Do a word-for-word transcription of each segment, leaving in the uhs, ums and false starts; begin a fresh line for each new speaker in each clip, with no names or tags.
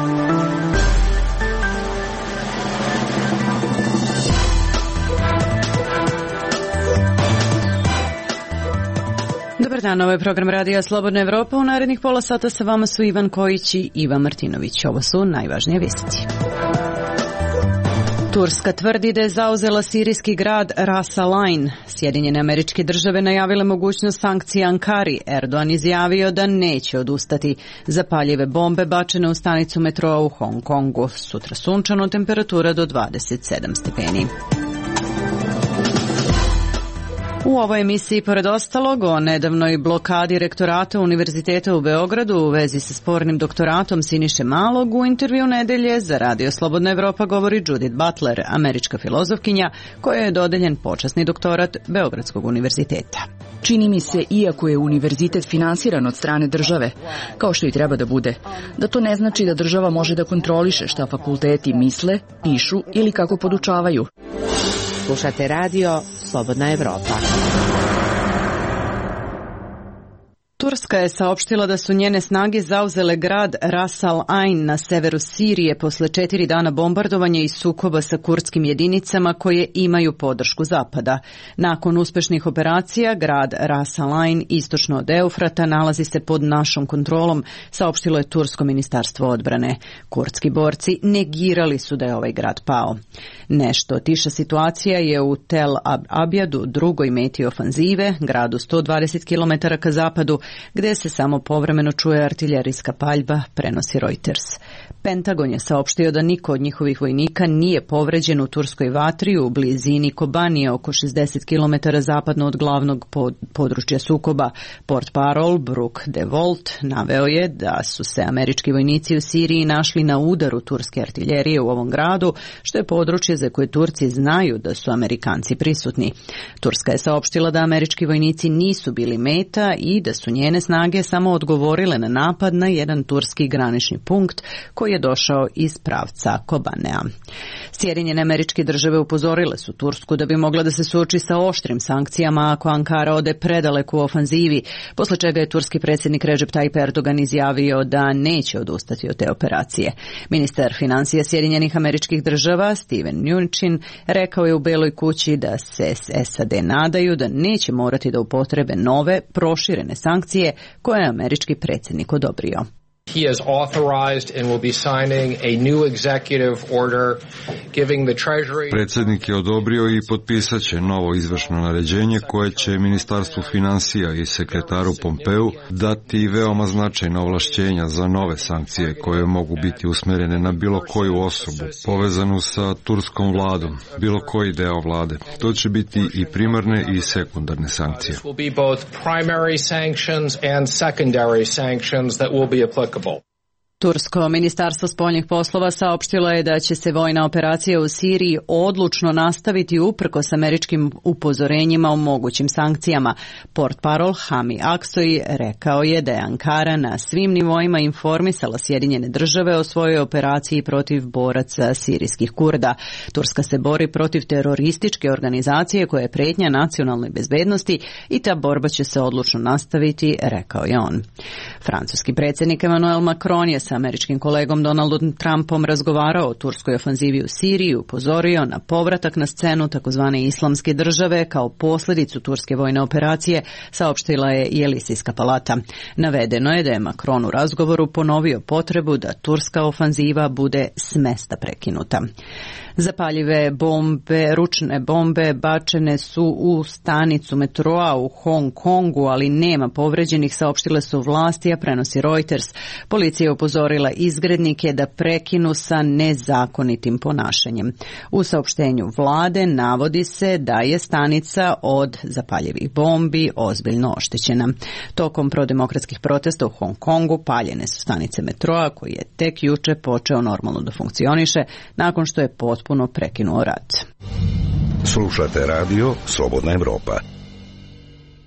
Dobar dan, ovo je program Radija Slobodna Evropa. U narednih pola sata sa vama su Ivan Kojić i Iva Martinović. Ovo su najvažnije vesti. Turska tvrdi da je zauzela sirijski grad Ras Al Ain. Sjedinjene Američke Države najavile mogućnost sankcija Ankari. Erdogan izjavio da neće odustati. Zapaljive bombe bačene u stanicu metroa u Hong Kongu. Sutra sunčano, temperatura do dvadeset sedam stepeni. U ovoj emisiji, pored ostalog, o nedavnoj blokadi rektorata Univerziteta u Beogradu u vezi sa spornim doktoratom Siniše Malog, u intervju nedelje za Radio Slobodna Evropa govori Judith Butler, američka filozofkinja kojoj je dodeljen počasni doktorat Beogradskog univerziteta.
Čini mi se, iako je univerzitet finansiran od strane države, kao što i treba da bude, da to ne znači da država može da kontroliše šta fakulteti misle, pišu ili kako podučavaju.
Slušate radio Slobodna Evropa.
Turska je saopštila da su njene snage zauzele grad Ras Al Ain na severu Sirije posle četiri dana bombardovanja i sukoba sa kurdskim jedinicama koje imaju podršku Zapada. Nakon uspešnih operacija, grad Ras Al Ain istočno od Eufrata nalazi se pod našom kontrolom, saopštilo je Tursko ministarstvo odbrane. Kurdski borci negirali su da je ovaj grad pao. Nešto tiša situacija je u Tel Abjadu, drugoj meti ofanzive, gradu sto dvadeset kilometara ka zapadu, gde se samo povremeno čuje artiljerijska paljba, prenosi Reuters. Pentagon je saopštio da niko od njihovih vojnika nije povređen u turskoj vatri u blizini Kobanije, oko šezdeset kilometara zapadno od glavnog područja sukoba. Portparol Brook DeWalt naveo je da su se američki vojnici u Siriji našli na udaru turske artiljerije u ovom gradu, što je područje za koje Turci znaju da su Amerikanci prisutni. Turska je saopštila da američki vojnici nisu bili meta i da su njene snage samo odgovorile na napad na jedan turski granični punkt koji je došao iz pravca Kobanea. Sjedinjene Američke Države upozorile su Tursku da bi mogla da se suoči sa oštrim sankcijama ako Ankara ode predaleko u ofanzivi, posle čega je turski predsjednik Recep Tayyip Erdogan izjavio da neće odustati od te operacije. Ministar financija Sjedinjenih Američkih Država Steven Mnuchin rekao je u Beloj kući da se S A D nadaju da neće morati da upotrebe nove, proširene sankcije koje je američki predsjednik odobrio.
He has authorized and will be signing a new executive order giving the Treasury. Predsjednik je odobrio i potpisaće novo izvršno naređenje koje će Ministarstvu financija i sekretaru Pompeu dati veoma značajna ovlašćenja za nove sankcije koje mogu biti usmjerene na bilo koju osobu povezanu sa turskom vladom, bilo koji deo vlade. To će biti i primarne i sekundarne sankcije. Will be both primary sanctions and secondary sanctions that will be applicable.
Tursko ministarstvo spoljnih poslova saopštilo je da će se vojna operacija u Siriji odlučno nastaviti uprkos američkim upozorenjima o mogućim sankcijama. Portparol Hami Aksoy rekao je da je Ankara na svim nivoima informisala Sjedinjene Države o svojoj operaciji protiv boraca sirijskih Kurda. Turska se bori protiv terorističke organizacije koja je pretnja nacionalnoj bezbednosti i ta borba će se odlučno nastaviti, rekao je on. Francuski predsjednik Emmanuel Macron je sa američkim kolegom Donaldom Trumpom razgovarao o turskoj ofanzivi u Siriji i upozorio na povratak na scenu takozvane islamske države kao posljedicu turske vojne operacije, saopštila je i Elisijska palata. Navedeno je da je Macron u razgovoru ponovio potrebu da turska ofanziva bude s mesta prekinuta. Zapaljive bombe, ručne bombe bačene su u stanicu metroa u Hong Kongu, ali nema povređenih, saopštile su vlasti, a prenosi Reuters. Policija je upozorila izgrednike da prekinu sa nezakonitim ponašanjem. U saopštenju vlade navodi se da je stanica od zapaljivih bombi ozbiljno oštećena. Tokom prodemokratskih protesta u Hong Kongu paljene su stanice metroa koji je tek juče počeo normalno da funkcioniše nakon što je potpuno prekinuo rad.
Slušate radio Slobodna Evropa.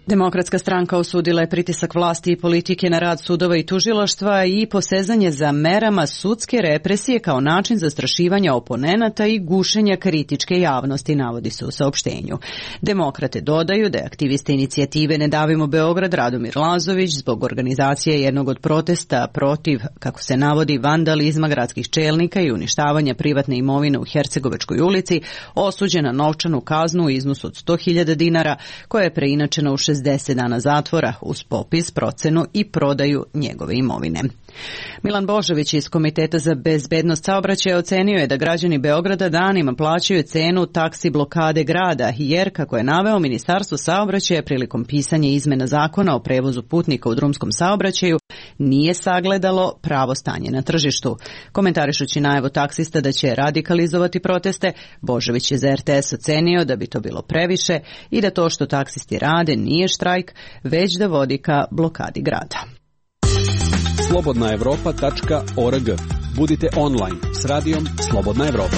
Demokratska stranka osudila je pritisak vlasti i politike na rad sudova i tužilaštva i posezanje za merama sudske represije kao način zastrašivanja oponenata i gušenja kritičke javnosti, navodi se u saopštenju. Demokrate dodaju da je aktiviste inicijative Ne davimo Beograd Radomir Lazović zbog organizacije jednog od protesta protiv, kako se navodi, vandalizma gradskih čelnika i uništavanja privatne imovine u Hercegovačkoj ulici osuđen na novčanu kaznu u iznosu od sto hiljada dinara koja je preinačena u šezdeset dana zatvora uz popis, procenu i prodaju njegove imovine. Milan Božović iz Komiteta za bezbednost saobraćaja ocenio je da građani Beograda danima plaćaju cenu taksi blokade grada, jer, kako je naveo, Ministarstvo saobraćaja prilikom pisanja izmena zakona o prevozu putnika u drumskom saobraćaju nije sagledalo pravo stanje na tržištu. Komentarišući najavu taksista da će radikalizovati proteste, Božović je za er te es ocenio da bi to bilo previše i da to što taksisti rade nije štrajk, već da vodi ka blokadi grada.
slobodna evropa tačka org. Budite online s radijom Slobodna Evropa.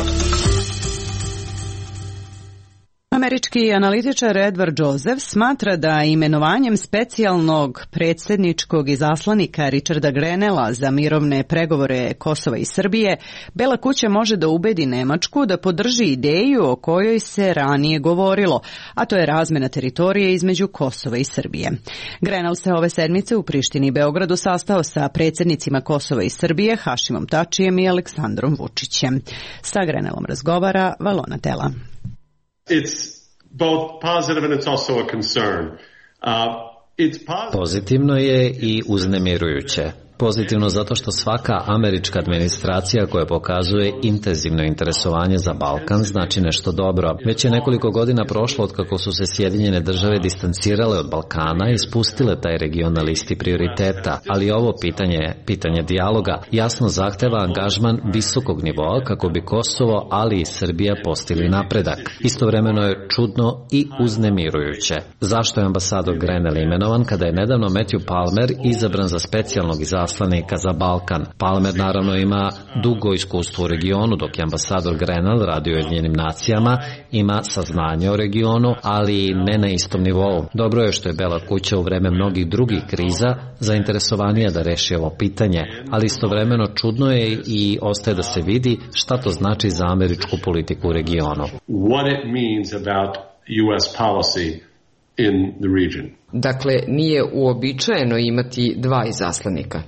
Američki analitičar Edward Joseph smatra da imenovanjem specijalnog predsjedničkog izaslanika Richarda Grenella za mirovne pregovore Kosova i Srbije, Bela kuća može da ubedi Nemačku da podrži ideju o kojoj se ranije govorilo, a to je razmena teritorije između Kosova i Srbije. Grenell se ove sedmice u Prištini i Beogradu sastao sa predsjednicima Kosova i Srbije, Hašimom Tačijem i Aleksandrom Vučićem. Sa Grenellom razgovara Valona Tela.
It's both positive and it's also a concern. Uh, it's positive.
Pozitivno je i uznemirujuće. Pozitivno zato što svaka američka administracija koja pokazuje intenzivno interesovanje za Balkan znači nešto dobro. Već je nekoliko godina prošlo od kako su se Sjedinjene države distancirale od Balkana i spustile taj region na listi prioriteta, ali ovo pitanje, pitanje dijaloga, jasno zahteva angažman visokog nivoa kako bi Kosovo, ali i Srbija postigli napredak. Istovremeno je čudno i uznemirujuće. Zašto je ambasador Grenell imenovan kada je nedavno Matthew Palmer izabran za specijalnog izaslanika za Balkan? Palmer naravno ima dugo iskustvo u regionu, dok je ambasador Grenell radio u Ujedinjenim nacijama, ima saznanje o regionu, ali ne na istom nivou. Dobro je što je Bela kuća u vreme mnogih drugih kriza zainteresovanija da reši ovo pitanje, ali istovremeno čudno je i ostaje da se vidi šta to znači za američku politiku u regionu.
What it means about U S policy in the region.
Dakle, nije uobičajeno imati dva izaslanika.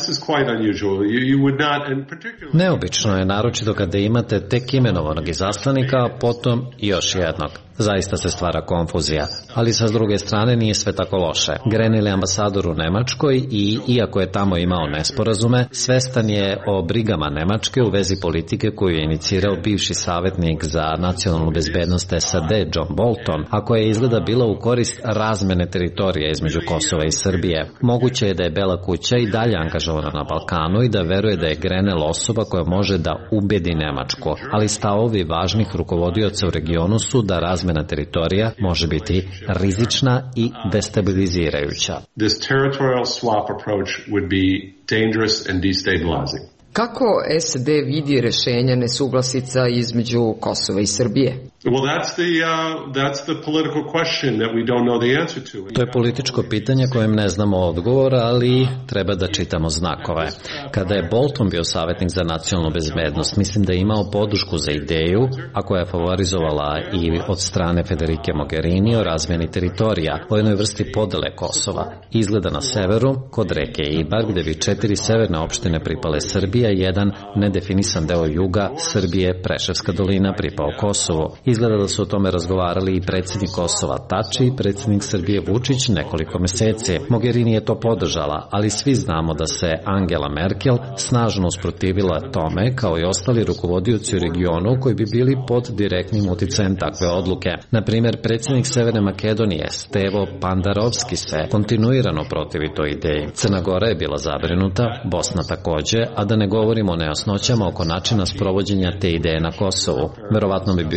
Neobično je, naročito kada imate tek imenovanog izaslanika, a potom još jednog. Zaista se stvara konfuzija, ali sa druge strane nije sve tako loše. Grenell je ambasador u Nemačkoj i, iako je tamo imao nesporazume, svestan je o brigama Nemačke u vezi politike koju je inicirao bivši savjetnik za nacionalnu bezbednost es a de John Bolton, a koja je izgleda bila u korist razmene teritorija između Kosova i Srbije. Moguće je da je Bela kuća i dalje angažovana na Balkanu i da veruje da je Grenell osoba koja može da ubedi Nemačku, ali stavovi važnih rukovodioca u regionu su da razmena teritorija može biti rizična i destabilizirajuća.
This territorial swap approach would be dangerous and destabilizing.
Kako es a de vidi rešenja nesuglasica između Kosova i Srbije?
Well, that's the uh, that's the political question that we don't know the answer to.
To je političko pitanje kojem ne znamo odgovor, ali treba da čitamo znakove. Kada je Bolton bio savjetnik za nacionalnu bezbednost, mislim da je imao podršku za ideju, a koja je favorizovala i od strane Federike Mogherini o razmjeni teritorija, o jednoj vrsti podele Kosova. Izgleda na severu, kod reke Ibar, gde bi četiri severne opštine pripale Srbiji, jedan nedefinisan deo juga Srbije, Preševska dolina, pripao Kosovu. Izgleda da su o tome razgovarali i predsjednik Kosova Tači i predsjednik Srbije Vučić nekoliko meseci. Mogherini je to podržala, ali svi znamo da se Angela Merkel snažno usprotivila tome, kao i ostali rukovodioci u regionu koji bi bili pod direktnim uticajem takve odluke. Na primjer, predsjednik Severne Makedonije Stevo Pandarovski se kontinuirano protivi toj ideji. Crna Gora je bila zabrinuta, Bosna takođe, a da ne govorimo o nejasnoćama oko načina sprovođenja te ideje na Kosovu. Verovatno bi bilo masa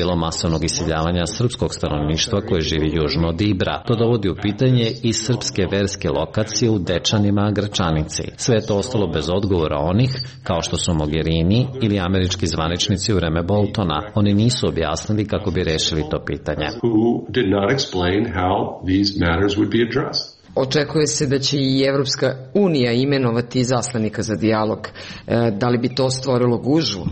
masovnog iseljavanja srpskog stanovništva koje živi južno od Ibra. To dovodi u pitanje i srpske verske lokacije u Dečanima, Gračanici. Sve je to ostalo bez odgovora onih, kao što su Mogherini ili američki zvaničnici u vreme Boltona. Oni nisu objasnili kako bi rešili to pitanje.
Očekuje se da će i Evropska unija imenovati izaslanika za dijalog. E, da li bi to stvorilo gužvu?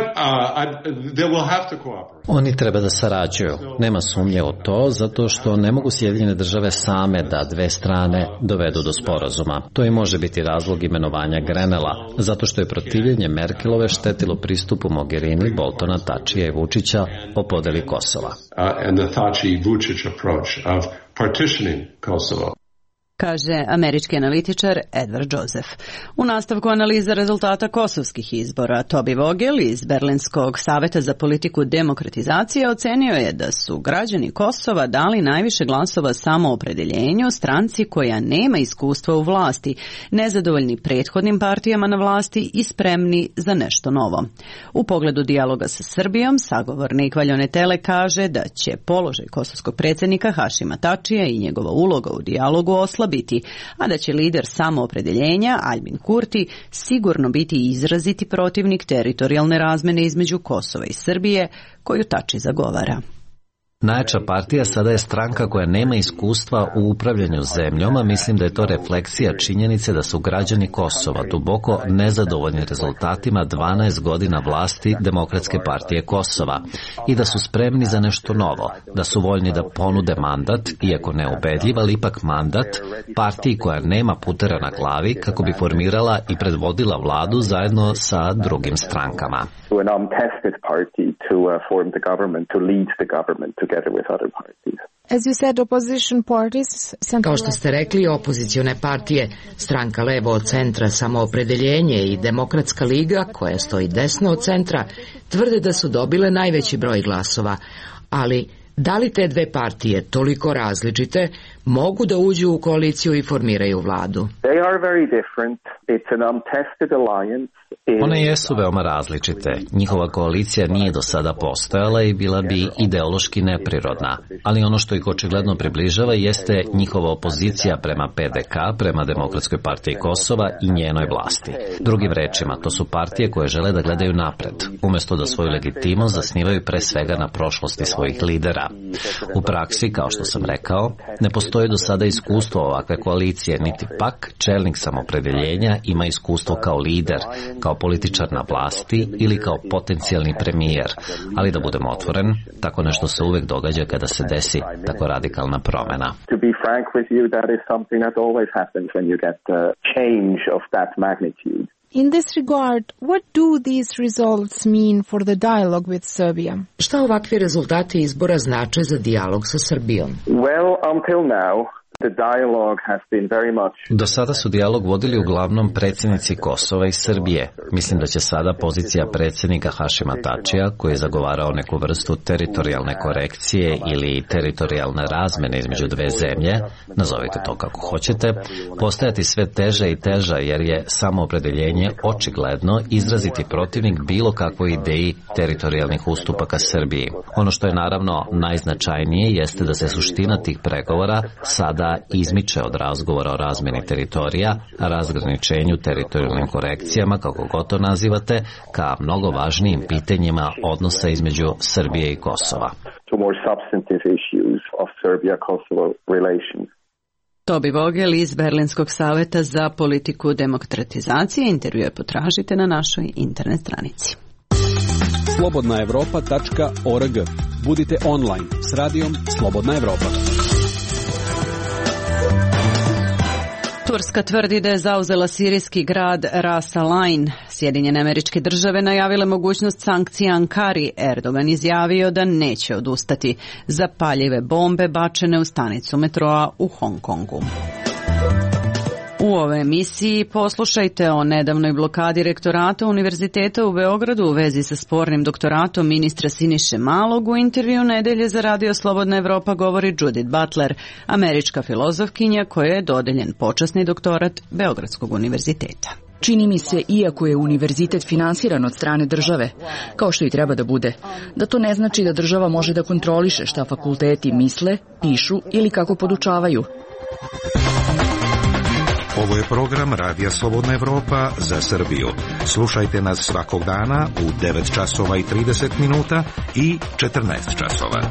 Oni treba da sarađuju. Nema sumnje o to, zato što ne mogu Sjedinjene države same da dve strane dovedu do sporazuma. To i može biti razlog imenovanja Grenela, zato što je protivljenje Merkelove štetilo pristupu Mogherini, Boltona, Tačija i Vučića o podeli Kosova.
Kaže američki analitičar Edward Joseph. U nastavku analiza rezultata kosovskih izbora, Toby Vogel iz Berlinskog saveta za politiku demokratizacije ocenio je da su građani Kosova dali najviše glasova samoopredeljenju stranci koja nema iskustva u vlasti, nezadovoljni prethodnim partijama na vlasti i spremni za nešto novo. U pogledu dijaloga sa Srbijom, sagovornik Valjone Tele kaže da će položaj kosovskog predsjednika Hašima Tačija i njegova uloga u dijalogu oslabiti, a da će lider samoopredeljenja Aljbin Kurti sigurno biti izraziti protivnik teritorijalne razmene između Kosova i Srbije, koju Tači zagovara.
Najjača partija sada je stranka koja nema iskustva u upravljanju zemljom, a mislim da je to refleksija činjenice da su građani Kosova duboko nezadovoljni rezultatima dvanaest godina vlasti Demokratske partije Kosova i da su spremni za nešto novo, da su voljni da ponude mandat, iako neubedljiv, ali ipak mandat, partiji koja nema putera na glavi kako bi formirala i predvodila vladu zajedno sa drugim strankama.
As you said, opposition parties,
Kao što ste rekli, opozicione partije, stranka levo od centra, Samoopredeljenje i Demokratska liga, koja stoji desno od centra, tvrde da su dobile najveći broj glasova, ali da li te dve partije, toliko različite, mogu da uđu u koaliciju i formiraju vladu?
They are very different. It's an untested alliance.
One jesu veoma različite. Njihova koalicija nije do sada postojala i bila bi ideološki neprirodna. Ali ono što ih očigledno približava jeste njihova opozicija prema P D K, prema Demokratskoj partiji Kosova i njenoj vlasti. Drugim rečima, to su partije koje žele da gledaju napred, umjesto da svoju legitimnost zasnivaju pre svega na prošlosti svojih lidera. U praksi, kao što sam rekao, ne postoji do sada iskustvo ovakve koalicije, niti pak čelnik Samoopredeljenja ima iskustvo kao lider, kao političar na vlasti ili kao potencijalni premijer. Ali da budemo otvoren, tako nešto se uvek događa kada se desi tako radikalna promena.
To be frank with you, that is something that always happens when you get a change of that magnitude.
In this regard, what do these results mean for the dialogue with Serbia?
Šta ovakvi rezultati izbora znače za dijalog sa Srbijom?
Well, until now, the dialogue has been very much...
Do sada su dijalog vodili uglavnom predsjednici Kosova i Srbije. Mislim da će sada pozicija predsjednika Hašima Tačija, koji je zagovarao neku vrstu teritorijalne korekcije ili teritorijalne razmene između dve zemlje, nazovite to kako hoćete, postajati sve teža i teža jer je samoopredeljenje očigledno izraziti protivnik bilo kakvoj ideji teritorijalnih ustupaka Srbiji. Ono što je naravno najznačajnije jeste da se suština tih pregovora sada izmiče od razgovora o razmeni teritorija, razgraničenju, teritorijalnim korekcijama, kako god to nazivate, ka mnogo važnijim pitanjima odnosa između Srbije i Kosova.
Toby Vogel iz Berlinskog saveta za politiku demokratizacije. Intervjue potražite na našoj internet stranici.
slobodna evropa tačka org. Budite online s radijom Slobodna Evropa.
Turska tvrdi da je zauzela sirijski grad Ras Al-Ain. Sjedinjene Američke Države najavile mogućnost sankcija Ankari. Erdogan izjavio da neće odustati. Zapaljive bombe bačene u stanicu metroa u Hong Kongu. U ovoj emisiji poslušajte o nedavnoj blokadi rektorata Univerziteta u Beogradu u vezi sa spornim doktoratom ministra Siniše Malog. U intervju Nedelje za Radio Slobodna Evropa govori Judith Butler, američka filozofkinja kojoj je dodeljen počasni doktorat Beogradskog univerziteta.
Čini mi se, iako je univerzitet finansiran od strane države, kao što i treba da bude, da to ne znači da država može da kontroliše šta fakulteti misle, pišu ili kako podučavaju.
Ovo je program Radija Slobodna Evropa za Srbiju. Slušajte nas svakog dana u devet časova i trideset minuta i četrnaest časova.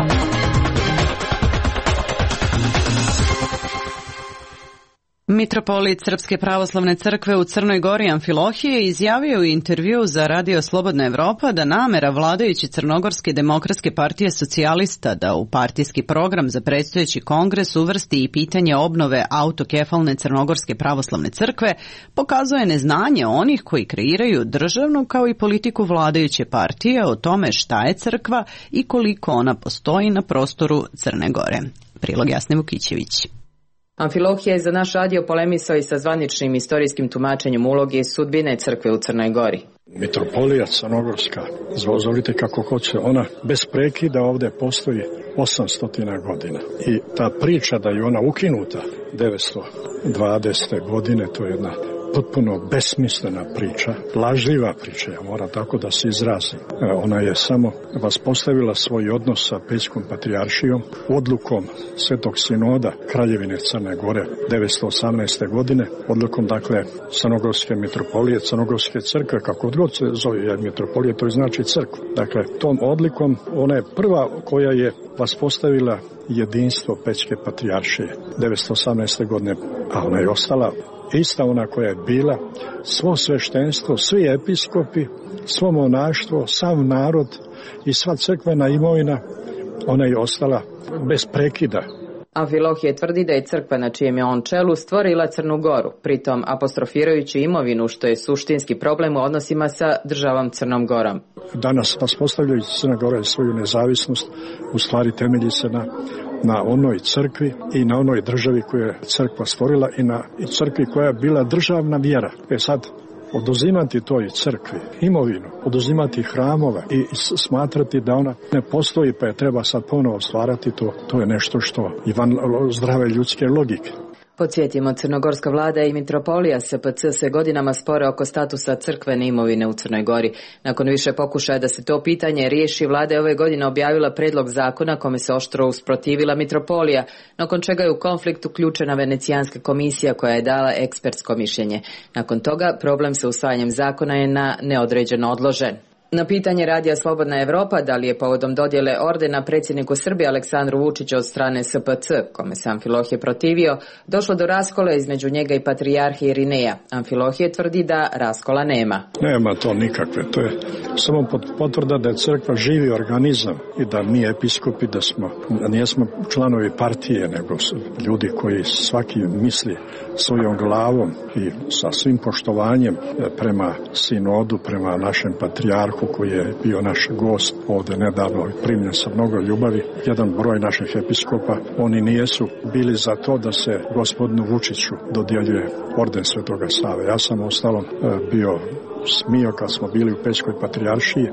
Mitropolit Srpske pravoslavne crkve u Crnoj Gori Amfilohije izjavio u intervju za Radio Slobodna Evropa da namera vladajuće Crnogorske demokratske partije socijalista da u partijski program za predstojeći kongres uvrsti i pitanje obnove autokefalne Crnogorske pravoslavne crkve pokazuje neznanje onih koji kreiraju državnu kao i politiku vladajuće partije o tome šta je crkva i koliko ona postoji na prostoru Crne Gore. Prilog Jasne Vukićević.
Amfilohije je za naš radio polemisao i sa zvaničnim istorijskim tumačenjem uloge i sudbine crkve u Crnoj Gori.
Mitropolija Crnogorska, zvolite kako hoće, ona bez prekida ovdje postoji osamsto godina. I ta priča da je ona ukinuta devetsto dvadesete godine, to je jedna potpuno besmislena priča, lažljiva priča, ja moram tako da se izrazim. Ona je samo vaspostavila svoj odnos sa Pećkom patrijaršijom odlukom Svetog sinoda Kraljevine Crne Gore devetsto osamnaeste godine, odlukom dakle Crnogorske mitropolije, Crnogorske crkve, kako god se zove, jer mitropolije to znači crkva. Dakle, tom odlikom ona je prva koja je vaspostavila jedinstvo Pećke patrijaršije devetsto osamnaeste godine, a ona je ostala ista ona koja je bila, svo sveštenstvo, svi episkopi, svo monaštvo, sav narod i sva crkvena imovina, ona je ostala bez prekida.
Amfilohije tvrdi da je crkva na čijem je on čelu stvorila Crnu Goru, pritom apostrofirajući imovinu, što je suštinski problem u odnosima sa državom Crnom Gorom.
Danas uspostavljajući Crna Gora svoju nezavisnost, u stvari temelji se na na onoj crkvi i na onoj državi koju je crkva stvorila i na crkvi koja je bila državna vjera. E sad, oduzimati toj crkvi imovinu, oduzimati hramove i smatrati da ona ne postoji pa je treba sad ponovo stvarati, to, to je nešto što je van zdrave ljudske logike.
Podsjetimo, crnogorska vlada i mitropolija S P C se godinama spore oko statusa crkvene imovine u Crnoj Gori. Nakon više pokušaja da se to pitanje riješi, vlada je ove godine objavila predlog zakona kome se oštro usprotivila mitropolija, nakon čega je u konflikt uključena Venecijanska komisija koja je dala ekspertsko mišljenje. Nakon toga problem sa usvajanjem zakona je na neodređeno odložen. Na pitanje Radija Slobodna Evropa da li je povodom dodjele ordena predsjedniku Srbije Aleksandru Vučiću od strane S P C, kome se Amfilohije protivio, došlo do raskola između njega i patrijarhije Irineja. Amfilohije tvrdi da raskola nema.
Nema to nikakve, to je samo potvrda da je crkva živi organizam i da mi episkopi da smo, nijesmo članovi partije, nego ljudi koji svaki misli svojom glavom i sa svim poštovanjem prema sinodu, prema našem patrijarhu koji je bio naš gost ovdje nedavno i primljen sa mnogo ljubavi. Jedan broj naših episkopa, oni nijesu bili za to da se gospodinu Vučiću dodjeljuje orden Svetoga Save. Ja sam ostalom bio smio kad smo bili u Pećkoj patrijaršiji.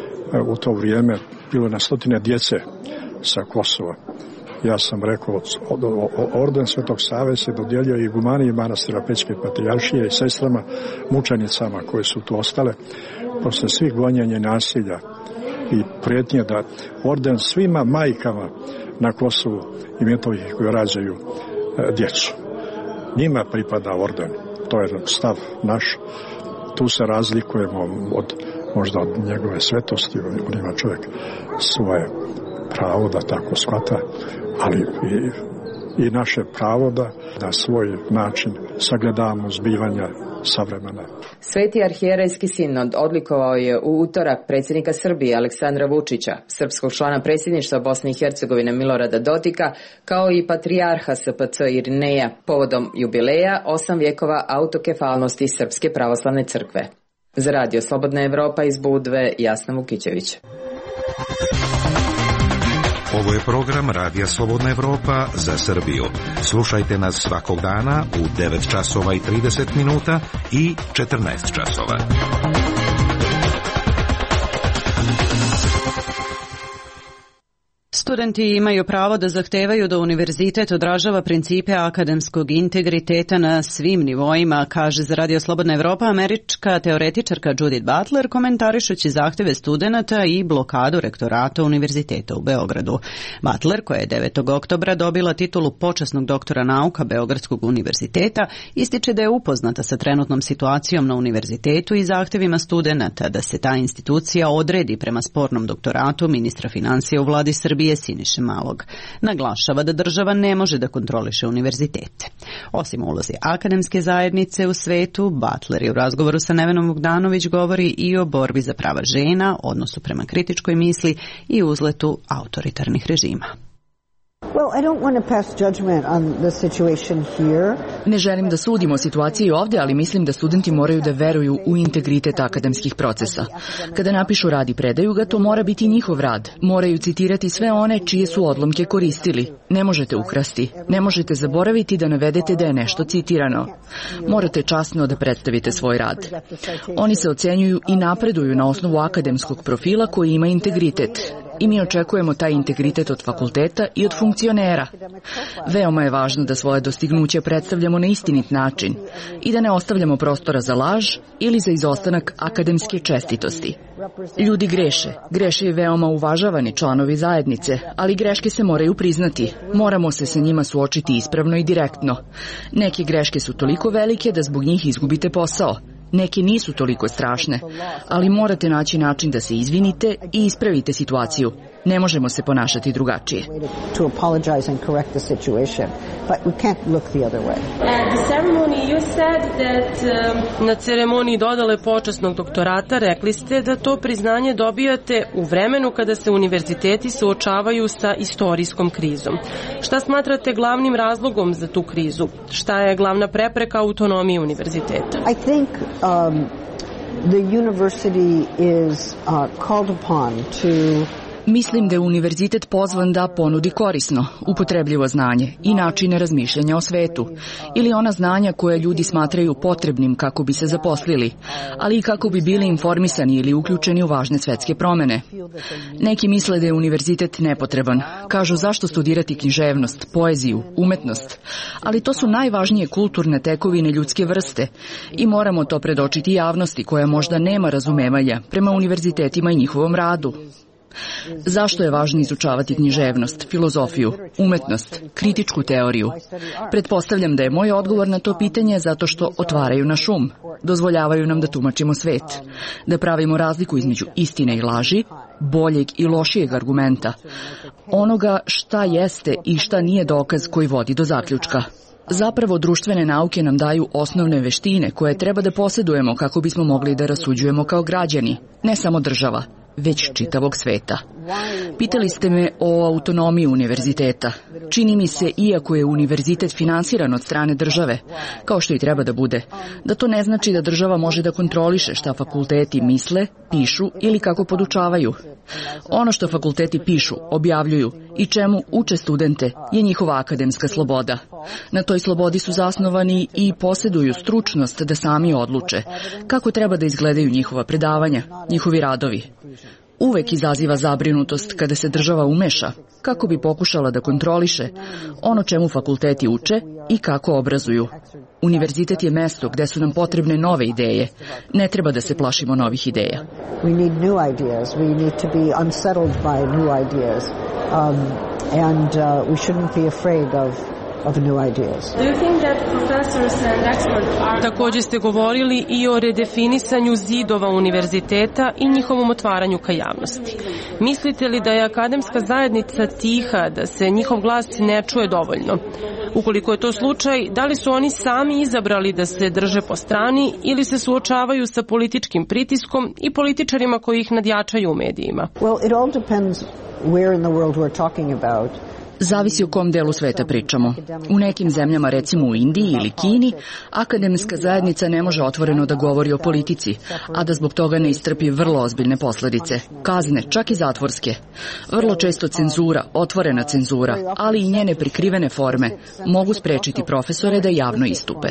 U to vrijeme bilo na stotine djece sa Kosova. Ja sam rekao, orden Svetog Save se dodjeljuje i igumaniji manastira Pećke patrijaršije i sestrama mučenicama koje su tu ostale posle svih gonjenja i nasilja i prijetnje da orden svima majkama na Kosovu i Metohiji koji rađaju e, djecu. Njima pripada orden. To je stav naš. Tu se razlikujemo od, možda od njegove svetosti. On ima čovjek svoje pravo da tako shvata, ali i, i naše pravo da na svoj način sagledavamo zbivanja savremena.
Sveti arhijerejski sinod odlikovao je u utorak predsjednika Srbije Aleksandra Vučića, srpskog člana predsjedništva Bosne i Hercegovine Milorada Dodika, kao i patrijarha S P C Irineja, povodom jubileja osam vjekova autokefalnosti Srpske pravoslavne crkve. Za Radio Slobodna Evropa iz Budve, Jasna Vukićević.
Ovo je program Radija Slobodna Evropa za Srbiju. Slušajte nas svakog dana u devet časova i trideset minuta i četrnaest časova.
Studenti imaju pravo da zahtevaju da univerzitet odražava principe akademskog integriteta na svim nivoima, kaže za Radio Slobodna Evropa američka teoretičarka Judith Butler, komentarišući zahteve studenata i blokadu rektorata univerziteta u Beogradu. Butler, koja je devetog oktobra dobila titulu počasnog doktora nauka Beogradskog univerziteta, ističe da je upoznata sa trenutnom situacijom na univerzitetu i zahtevima studenata da se ta institucija odredi prema spornom doktoratu ministra financija u vladi Srbije Siniše Malog. Naglašava da država ne može da kontroliše univerzitete. Osim ulozi akademske zajednice u svetu, Butler je u razgovoru sa Nevenom Bogdanović govori i o borbi za prava žena, odnosu prema kritičkoj misli i uzletu autoritarnih režima.
Ne želim da sudimo o situaciji ovdje, ali mislim da studenti moraju da veruju u integritet akademskih procesa. Kada napišu rad i predaju ga, to mora biti njihov rad. Moraju citirati sve one čije su odlomke koristili. Ne možete ukrasti. Ne možete zaboraviti da navedete da je nešto citirano. Morate časno da predstavite svoj rad. Oni se ocenjuju i napreduju na osnovu akademskog profila koji ima integritet. I mi očekujemo taj integritet od fakulteta i od funkcionera. Veoma je važno da svoje dostignuće predstavljamo na istinit način i da ne ostavljamo prostora za laž ili za izostanak akademske čestitosti. Ljudi greše. Greše i veoma uvažavani članovi zajednice, ali greške se moraju priznati. Moramo se sa njima suočiti ispravno i direktno. Neke greške su toliko velike da zbog njih izgubite posao. Neke nisu toliko strašne, ali morate naći način da se izvinite i ispravite situaciju. Ne možemo se ponašati drugačije.
Na ceremoniji dodale počasnog doktorata rekli ste da to priznanje dobijate u vremenu kada se univerziteti suočavaju sa istorijskom krizom. Šta smatrate glavnim razlogom za tu krizu? Šta je glavna prepreka autonomiji univerziteta?
I think um, the university is uh, called upon to
Mislim da je univerzitet pozvan da ponudi korisno, upotrebljivo znanje i načine razmišljanja o svetu, ili ona znanja koje ljudi smatraju potrebnim kako bi se zaposlili, ali i kako bi bili informisani ili uključeni u važne svetske promene. Neki misle da je univerzitet nepotreban, kažu zašto studirati književnost, poeziju, umetnost, ali to su najvažnije kulturne tekovine ljudske vrste i moramo to predočiti javnosti koja možda nema razumevanja prema univerzitetima i njihovom radu. Zašto je važno izučavati književnost, filozofiju, umetnost, kritičku teoriju? Pretpostavljam da je moj odgovor na to pitanje zato što otvaraju naš um, dozvoljavaju nam da tumačimo svet, da pravimo razliku između istine i laži, boljeg i lošijeg argumenta, onoga šta jeste i šta nije dokaz koji vodi do zaključka. Zapravo, društvene nauke nam daju osnovne veštine koje treba da posjedujemo kako bismo mogli da rasuđujemo kao građani, ne samo država, već čitavog sveta. Pitali ste me o autonomiji univerziteta. Čini mi se, iako je univerzitet finansiran od strane države, kao što i treba da bude, da to ne znači da država može da kontroliše šta fakulteti misle, pišu ili kako podučavaju. Ono što fakulteti pišu, objavljuju i čemu uče studente je njihova akademska sloboda. Na toj slobodi su zasnovani i posjeduju stručnost da sami odluče kako treba da izgledaju njihova predavanja, njihovi radovi. Uvek izaziva zabrinutost kada se država umeša, kako bi pokušala da kontroliše ono čemu fakulteti uče i kako obrazuju. Univerzitet je mesto gde su nam potrebne nove ideje. Ne treba da se plašimo novih ideja.
We need new ideas. We need to be unsettled by new ideas. Um, and uh, we shouldn't be afraid of of new ideas.
Do you think that professors and experts are... Također ste govorili i o redefinisanju zidova univerziteta i njihovom otvaranju ka javnosti. Mislite li da je akademska zajednica tiha, da se njihov glas ne čuje dovoljno? Ukoliko je to slučaj, da li su oni sami izabrali da se drže po strani ili se suočavaju sa političkim pritiskom i političarima koji ih nadjačaju u medijima?
Well, it all depends where in the world we're talking about.
Zavisi o kom delu sveta pričamo. U nekim zemljama, recimo u Indiji ili Kini, akademska zajednica ne može otvoreno da govori o politici, a da zbog toga ne istrpi vrlo ozbiljne posledice. Kazne, čak i zatvorske. Vrlo često cenzura, otvorena cenzura, ali i njene prikrivene forme mogu sprečiti profesore da javno istupe.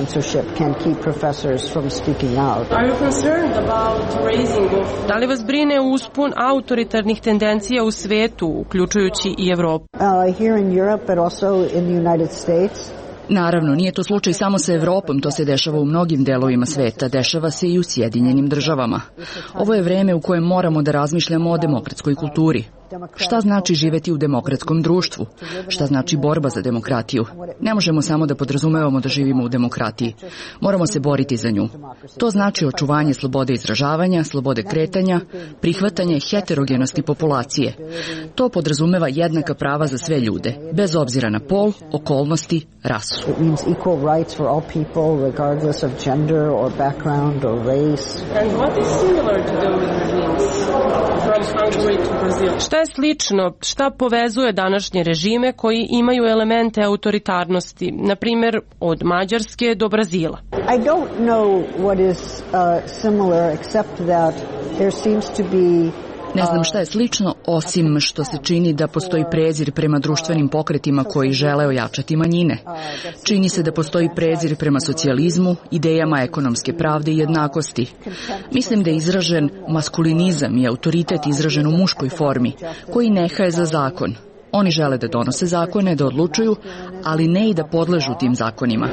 Da li vas brine uspon autoritarnih tendencija u svetu, uključujući i Evropu?
Naravno, nije to slučaj samo sa Evropom, to se dešava u mnogim delovima sveta, dešava se i u Sjedinjenim državama. Ovo je vreme u kojem moramo da razmišljamo o demokratskoj kulturi. Šta znači živeti u demokratskom društvu? Šta znači borba za demokratiju? Ne možemo samo da podrazumevamo da živimo u demokratiji. Moramo se boriti za nju. To znači očuvanje slobode izražavanja, slobode kretanja, prihvatanje heterogenosti populacije. To podrazumeva jednaka prava za sve ljude, bez obzira na pol, okolnosti, rasu.
Šta je slično, šta povezuje današnje režime koji imaju elemente autoritarnosti, na primjer od Mađarske do Brazila?
I don't know what is uh, similar except that there seems to be
Ne znam šta je slično, osim što se čini da postoji prezir prema društvenim pokretima koji žele ojačati manjine. Čini se da postoji prezir prema socijalizmu, idejama ekonomske pravde i jednakosti. Mislim da je izražen maskulinizam i autoritet izražen u muškoj formi, koji nehaje za zakon. Oni žele da donose zakone, da odlučuju, ali ne i da podležu tim zakonima.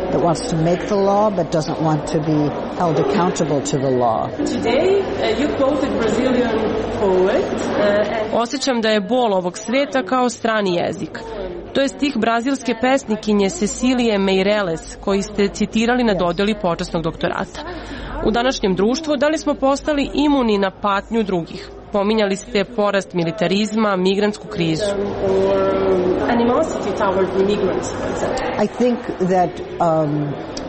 Osjećam da je bol ovog sveta kao strani jezik. To je stih brazilske pesnikinje Cecilije Meireles, koji ste citirali na dodeli počasnog doktorata. U današnjem društvu da li smo postali imuni na patnju drugih? Pominjali ste porast militarizma, migrantsku krizu.
I think that um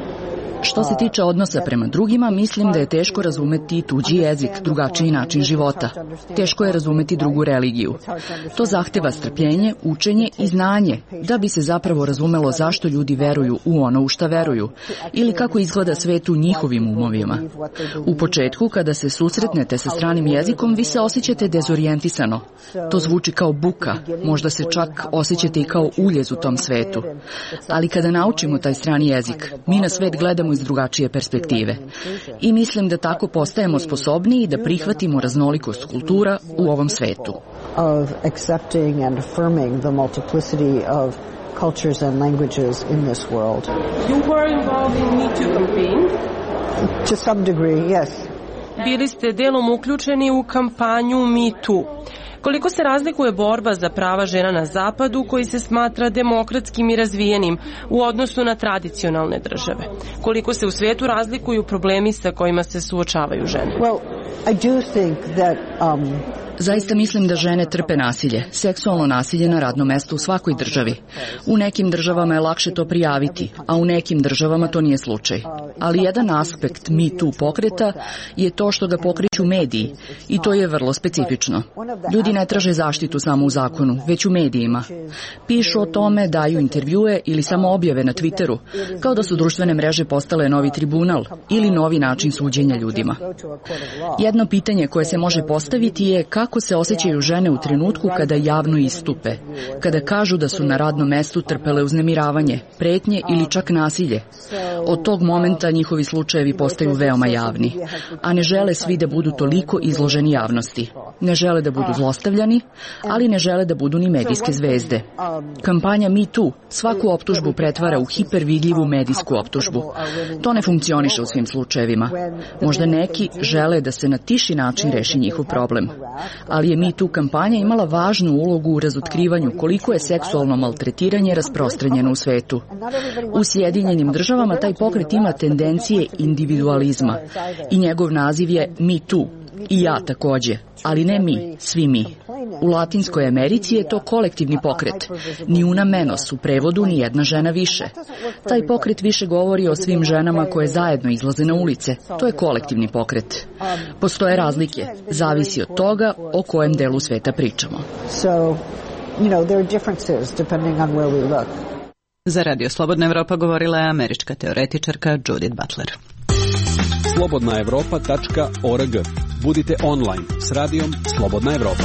Što se tiče odnosa prema drugima, mislim da je teško razumeti tuđi jezik, drugačiji način života. Teško je razumeti drugu religiju. To zahteva strpljenje, učenje i znanje, da bi se zapravo razumelo zašto ljudi veruju u ono u šta veruju, ili kako izgleda svet u njihovim umovima. U početku, kada se susretnete sa stranim jezikom, vi se osjećate dezorijentisano. To zvuči kao buka, možda se čak osjećate i kao uljez u tom svetu. Ali kada naučimo taj strani jezik, mi na svet gledamo iz drugačije perspektive. I mislim da tako postajemo sposobniji da prihvatimo raznolikost kultura u ovom svetu.
Of accepting and affirming the multiplicity of cultures and languages in this world.
You were involved in Me Too campaign?
To some degree, yes.
Bili ste delom uključeni u kampanju Me Too. Koliko se razlikuje borba za prava žena na zapadu, koji se smatra demokratskim i razvijenim, u odnosu na tradicionalne države? Koliko se u svijetu razlikuju problemi sa kojima se suočavaju žene?
Well, I do think that um
Zaista mislim da žene trpe nasilje, seksualno nasilje na radnom mestu u svakoj državi. U nekim državama je lakše to prijaviti, a u nekim državama to nije slučaj. Ali jedan aspekt Me Too pokreta je to što ga pokreću mediji i to je vrlo specifično. Ljudi ne traže zaštitu samo u zakonu, već u medijima. Pišu o tome, daju intervjue ili samo objave na Twitteru, kao da su društvene mreže postale novi tribunal ili novi način suđenja ljudima. Jedno pitanje koje se može postaviti je kako se osjećaju žene u trenutku kada javno istupe, kada kažu da su na radnom mestu trpele uznemiravanje, pretnje ili čak nasilje. Od tog momenta njihovi slučajevi postaju veoma javni, a ne žele svi da budu toliko izloženi javnosti. Ne žele da budu zlostavljani, ali ne žele da budu ni medijske zvezde. Kampanja Me Too svaku optužbu pretvara u hipervidljivu medijsku optužbu. To ne funkcioniše u svim slučajevima. Možda neki žele da se na tiši način reši njihov problem. Ali je Me Too kampanja imala važnu ulogu u razotkrivanju koliko je seksualno maltretiranje rasprostranjeno u svetu. U Sjedinjenim državama taj pokret ima tendencije individualizma i njegov naziv je Me Too. I ja takođe, ali ne mi, svi mi. U Latinskoj Americi je to kolektivni pokret. Ni una menos, u prevodu ni jedna žena više. Taj pokret više govori o svim ženama koje zajedno izlaze na ulice. To je kolektivni pokret. Postoje razlike, zavisi od toga o kojem delu sveta pričamo.
So you know, there are differences depending on where we look.
Za Radio Slobodna Evropa govorila je američka teoretičarka Judith Butler.
slobodna evropa tačka org. Budite online s radijom Slobodna Evropa.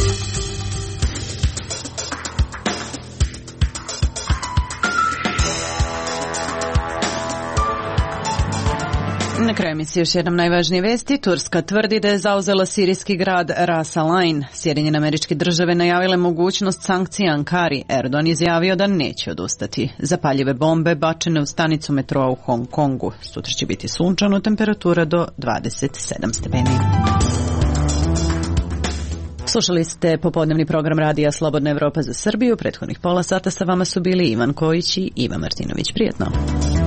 Na kraju emisije još jednom najvažnije vesti. Turska tvrdi da je zauzela sirijski grad Ras Al Ain. Sjedinjene Američke Države najavile mogućnost sankcija Ankari. Erdogan izjavio da neće odustati. Zapaljive bombe bačene u stanicu metroa u Hong Kongu. Sutra će biti sunčano, temperatura do dvadeset sedam stepeni. Slušali ste popodnevni program Radija Slobodna Evropa za Srbiju. Prethodnih pola sata sa vama su bili Ivan Kojić i Iva Martinović. Prijetno.